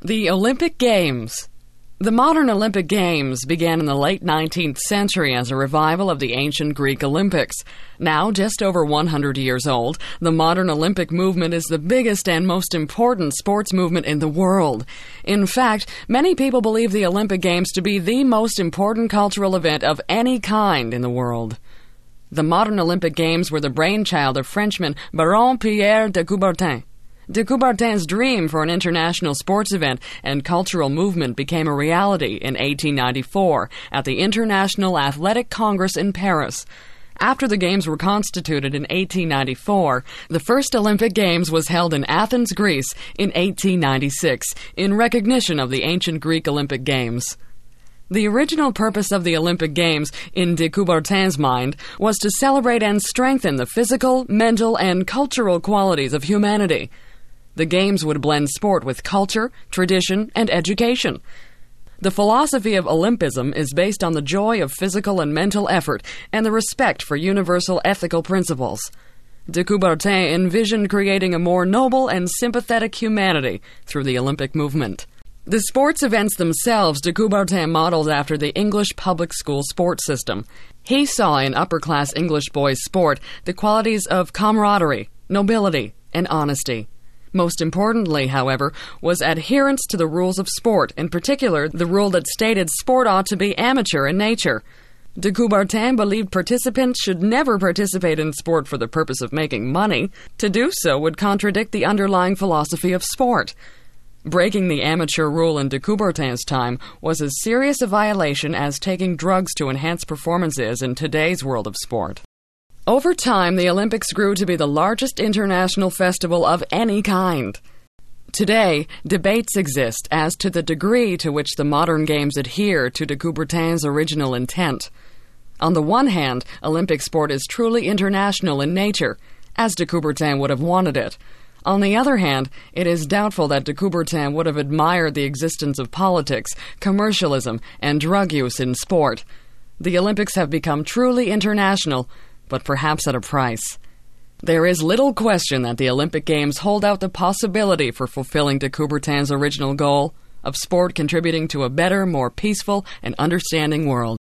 The Olympic Games. The modern Olympic Games began in the late 19th century as a revival of the ancient Greek Olympics. Now, just over 100 years old, the modern Olympic movement is the biggest and most important sports movement in the world. In fact, many people believe the Olympic Games to be the most important cultural event of any kind in the world. The modern Olympic Games were the brainchild of Frenchman Baron Pierre de Coubertin. De Coubertin's dream for an international sports event and cultural movement became a reality in 1894 at the International Athletic Congress in Paris. After the Games were constituted in 1894, the first Olympic Games was held in Athens, Greece in 1896 in recognition of the ancient Greek Olympic Games. The original purpose of the Olympic Games, in de Coubertin's mind, was to celebrate and strengthen the physical, mental, and cultural qualities of humanity. The Games would blend sport with culture, tradition, and education. The philosophy of Olympism is based on the joy of physical and mental effort and the respect for universal ethical principles. De Coubertin envisioned creating a more noble and sympathetic humanity through the Olympic movement. The sports events themselves de Coubertin modeled after the English public school sports system. He saw in upper-class English boys' sport the qualities of camaraderie, nobility, and honesty. Most importantly, however, was adherence to the rules of sport, in particular the rule that stated sport ought to be amateur in nature. De Coubertin believed participants should never participate in sport for the purpose of making money. To do so would contradict the underlying philosophy of sport. Breaking the amateur rule in de Coubertin's time was as serious a violation as taking drugs to enhance performance is in today's world of sport. Over time, the Olympics grew to be the largest international festival of any kind. Today, debates exist as to the degree to which the modern games adhere to de Coubertin's original intent. On the one hand, Olympic sport is truly international in nature, as de Coubertin would have wanted it. On the other hand, it is doubtful that de Coubertin would have admired the existence of politics, commercialism, and drug use in sport. The Olympics have become truly international, but perhaps at a price. There is little question that the Olympic Games hold out the possibility for fulfilling de Coubertin's original goal of sport contributing to a better, more peaceful, and understanding world.